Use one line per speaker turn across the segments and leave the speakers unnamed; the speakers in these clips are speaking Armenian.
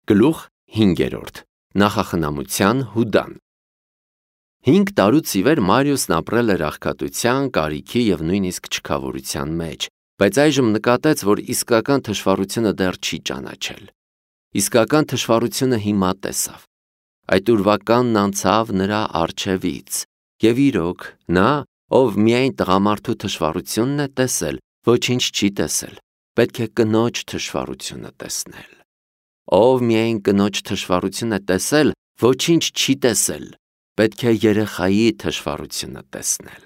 Գլուխ 5. Նախախնամության հուդան։ 5 տարուց ի վեր Մարիուսն ապրել էր աղքատության, կարիքի և նույնիսկ չքավորության մեջ, բայց այժմ նկատեց, որ իսկական թշվառությունը դեռ չի ճանաչել։ Իսկական թշվառությունը հիմա տեսավ։ Այդ ուրվականն անցավ նրա առջևից, և իրոք, նա, ով միայն տղամարդու թշվառությունն է տեսել, ոչինչ չի տեսել, պետք է կնոջ թշվառությունը տեսնել։ Ով միայն կնոջ թշվառություն է տեսել, ոչինչ չի տեսել, պետք է երեխայի թշվառությունը տեսնել։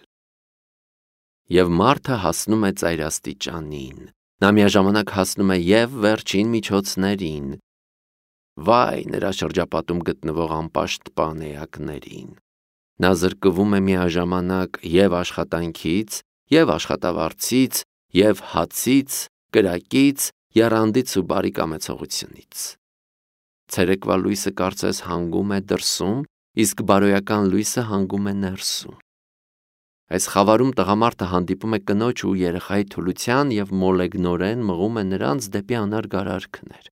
Եվ մարդը հասնում է ծայրաստիճանին, նա միաժամանակ հասնում է և վերջին միջոցներին, վայ նրա շրջապատում գտնվող անպաշտպան էակներին։ Նա զրկվում է միաժամանակ և աշխատանքից, և աշխատավարձից, և հացից, կրակից, եռանդից ու բարի կամեցողությունից։ Ցերեկվա լույսը կարծես հանգում է դրսում, իսկ բարոյական լույսը հանգում է ներսում։ Այս խավարում տղամարդը հանդիպում է կնոջ ու երեխայի թուլության և մոլեգնորեն մղում է նրանց դեպի անարգ արարքներ։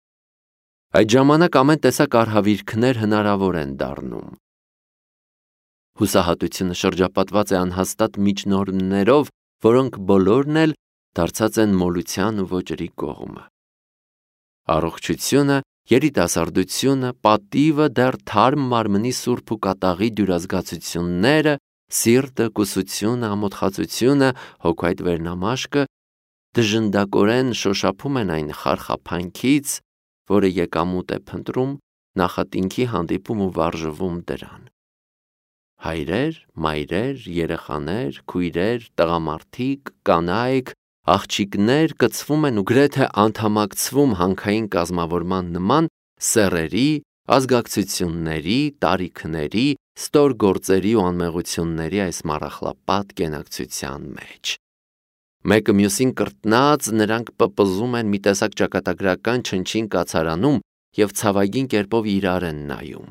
Այդ ժամանակ ամեն տեսակ արհավիրքներ հնարավոր են դառնում։ Հուսահատությունը շրջապատված է անհաստատ միջնորդներով, որոնք բոլորն էլ դարձած են մոլության ու ոճրի կողմը։ Առողջությունը, երիտասարդությունը, պատիվը, դեռ թարմ մարմնի սուրբ ու կատաղի դյուրազգացությունները, սիրտը, կուսությունը, ամոթխածությունը, հոգու այդ վերնամաշկը դժնդակորեն շոշափում են այն խարխափանքից, որը եկամուտ է փնտրում, նախատինքի հանդիպում ու վարժվում դրան։ Հայրեր, մայրեր, երեխաներ, քույրեր, տղամարդիկ, կանայք, աղջիկներ կցվում են ու գրեթե անդամակցվում հանքային կազմավորման նման սեռերի, ազգակցությունների, տարիքների, ստոր գործերի ու անմեղությունների այս մառախլապատ կենակցության մեջ։ Մեկը մյուսին կրտնած նրանք պպզում են մի տեսակ ճակատագրական չնչին կացարանում և ցավագին կերպով իրար են նայում։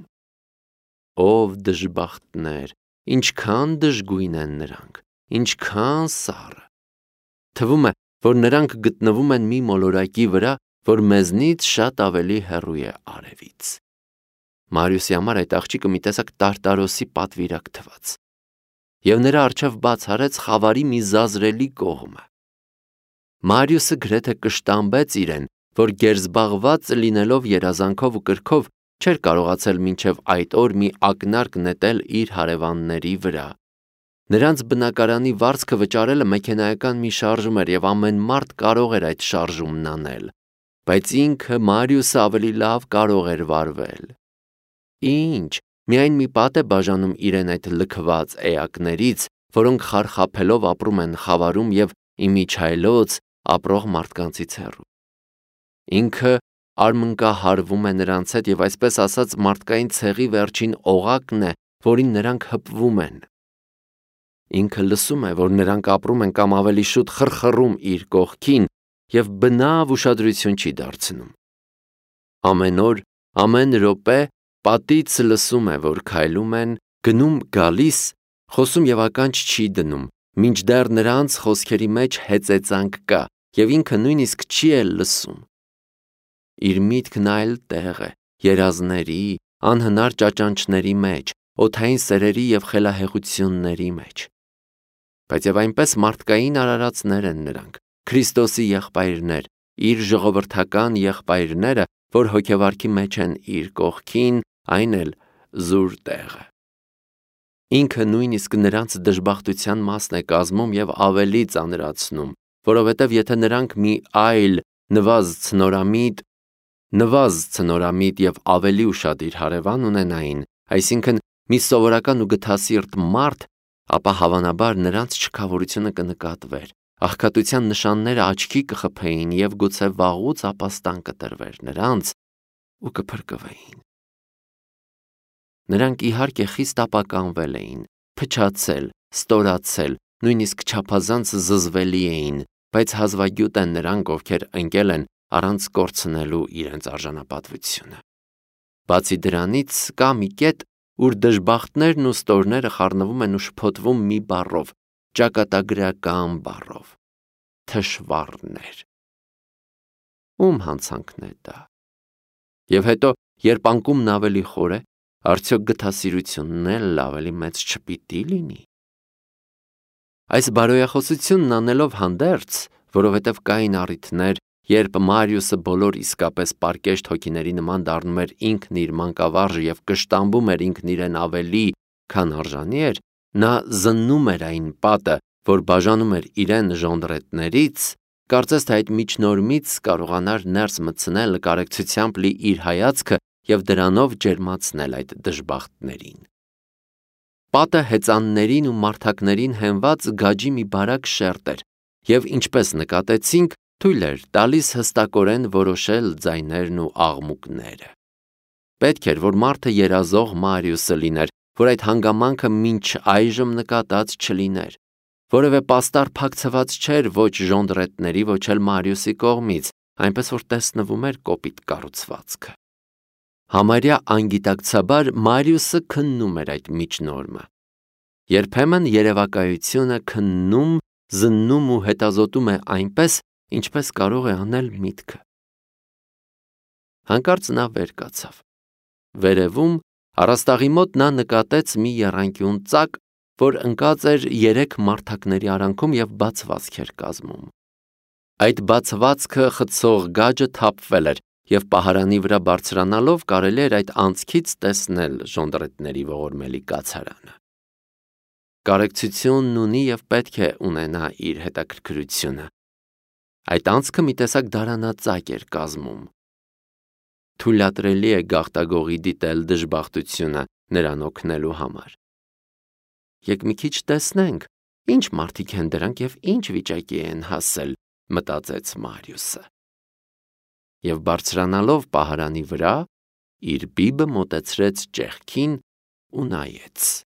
Ով դժբախտներ, ինչքան դժգույն են նրանք, ինչքան սառը։ Թվում է, որ նրանք գտնվում են մի մոլորակի վրա, որ մեզնից շատ ավելի հեռու է արևից։ Մարիուսի համար այդ աղջիկը մի տեսակ տարտարոսի պատվիրակ թվաց, և նրա առջև բաց արեց խավարի մի զազրելի կողմը։ Մարիուսը գրեթե կշտամբեց իրեն, որ գերզբաղված լինելով երազանքով ու կրքով չէր կարողացել մինչև այդ օր մի ակնարկ նետել իր հարևանների վրա։ Նրանց բնակարանի վարձքը վճարելը մեքենայական մի շարժում էր, և ամեն մարդ կարող էր այդ շարժումն անել, բայց ինքը Մարիուսը ավելի լավ կարող էր վարվել։ Ինչ, միայն մի պատ է բաժանում իրեն այդ լքված էակներից, որոնք խարխափելով ապրում են խավարում և իմիջիայլոց ապրող մարդկանցից հեռու։ Ինքը արմնկահարվում է նրանց հետ և այսպես ասած մարդկային ցեղի վերջին օղակն է, որին նրանք հպվում են։ Ինքը լսում է, որ նրանք ապրում են կամ ավելի շուտ խրխռում իր կողքին և բնավ ուշադրություն չի դարձնում։ Ամեն օր, ամեն րոպե պատից լսում է, որ քայլում են, գնում, գալիս, խոսում և ականջ չի դնում, մինչդեռ նրանց խոսքերի մեջ հեծեծանք կա, և ինքը նույնիսկ չի էլ լսում։ Իր միտքն այլ տեղ է, երազների, անհնար ճաճանճների մեջ, օդային սերերի և խելահեղությունների մեջ։ Բայց և այնպես մարդկային արարածներ են նրանք, Քրիստոսի եղբայրներ, իր ժողովրդական եղբայրները, որ հոգևարքի մեջ են իր կողքին, այն էլ զուր տեղը։ Ինքը նույնիսկ նրանց դժբախտության մասն է կազմում և ավելի ծանրացնում, որովհետև եթե նրանք մի այլ նվազ ցնորամիտ և ավելի ուշադիր հարևան ունենային, այսինքն մի սովորական ու գթասիրտ մարդ, ապա հավանաբար նրանց չքավորությունը կնկատվեր, աղքատության նշանները աչքի կխփեին և գուցե վաղուց ապաստան կտրվեր նրանց ու կփրկվեին։ Նրանք իհարկե խիստ ապականվել էին, փչացել, ստորացել, նույնիսկ չափազանց զզվելի էին, բայց հազվագյուտ են նրանք, ովքեր ընկել են առանց կորցնելու իրենց արժանապատվությունը։ Բացի դրանից կա մի կետ, ուր դժբախտներն ու ստորները խառնվում են ու շփոթվում մի բառով, ճակատագրական բառով՝ թշվառներ։ Ում հանցանքն է դա։ Եվ հետո, երբ անկումն ավելի խոր է, արդյոք գթասիրությունն էլ ավելի մեծ չպիտի լինի։ Այս բարոյախոսությունն անելով հանդերձ, որովհետև կային առիթներ, երբ Մարիուսը բոլոր իսկապես պարկեշտ հոգիների նման դառնում էր ինքն իր մանկավարժ և կշտամբում էր ինքն իրեն ավելի, քան արժանի էր, նա զննում էր այն պատը, որ բաժանում էր իրեն ժոնդրետներից, կարծես թե այդ միջնորմից կարողանար ներս մտցնել կարեկցությամբ լի իր հայացքը և դրանով ջերմացնել այդ դժբախտներին։ Պատը հեծաններին ու մարդակներին հենված գաջի մի բարակ շերտ էր և ինչպես նկատեցինք, թույլ էր տալիս հստակորեն որոշել ձայներն ու աղմուկները։ Պետք էր, որ մարդը երազող Մարիուսը լիներ, որ այդ հանգամանքը մինչ այժմ նկատած չլիներ։ Որևէ պաստառ փակցված չէր ոչ ժոնդրետների, ոչ էլ Մարիուսի կողմից, այնպես որ տեսնվում էր կոպիտ կառուցվածքը։ Համարյա անգիտակցաբար Մարիուսը քննում էր այդ միջնորմը։ Երբեմն երևակայությունը քննում, զննում ու հետազոտում է այնպես, ինչպես կարող է անել միտքը։ Հանկարծ նա վեր կացավ։ Վերևում, առաստաղի մոտ նա նկատեց մի եռանկյուն ծակ, որ ընկած էր 3 մարդակների արանքում և բացվածք էր կազմում։ Այդ բացվածքը խցող գաջը թափվել էր, և պահարանի վրա բարձրանալով կարելի էր այդ անցքից տեսնել ժոնդրետների ողորմելի կացարանը։ Կարեկցությունն ունի և պետք է ունենա իր հետաքրքրությունը։ Այդ անցքը մի տեսակ դարանածակ էր կազմում։ Թույլատրելի է գաղտագողի դիտել դժբախտությունը նրան օգնելու համար։ Եկ մի քիչ տեսնենք, ինչ մարդիկ են դրանք և ինչ վիճակի են հասել, մտածեց Մարիուսը։ Եվ բարձրանալով պահարանի վրա, իր բիբը մոտեցրեց ճեղքին ու նայեց։